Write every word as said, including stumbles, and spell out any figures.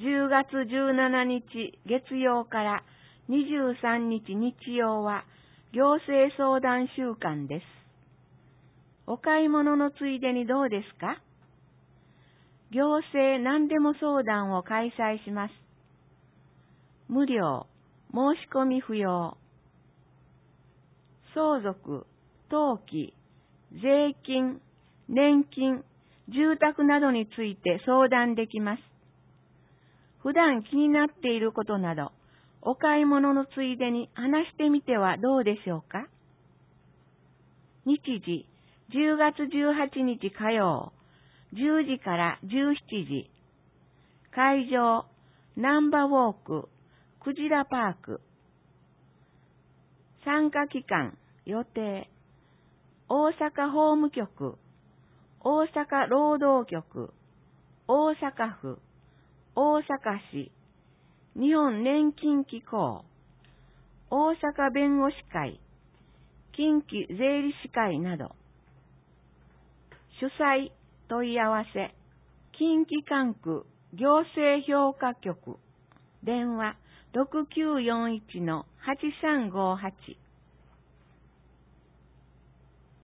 じゅうがつじゅうしちにち月曜からにじゅうさんにち日曜は行政相談週間です。お買い物のついでにどうですか？行政何でも相談を開催します。無料、申し込み不要。相続、登記、税金、年金、住宅などについて相談できます。普段気になっていることなど、お買い物のついでに話してみてはどうでしょうか？日時、じゅうがつじゅうはちにち火曜、じゅうじからじゅうしちじ。会場、ナンバーウォーク、クジラパーク。参加期間、予定。大阪法務局、大阪労働局、大阪府、大阪市、日本年金機構、大阪弁護士会、近畿税理士会など。主催、問い合わせ、近畿管区行政評価局、電話ろくきゅうよんいちのはちさんごはち。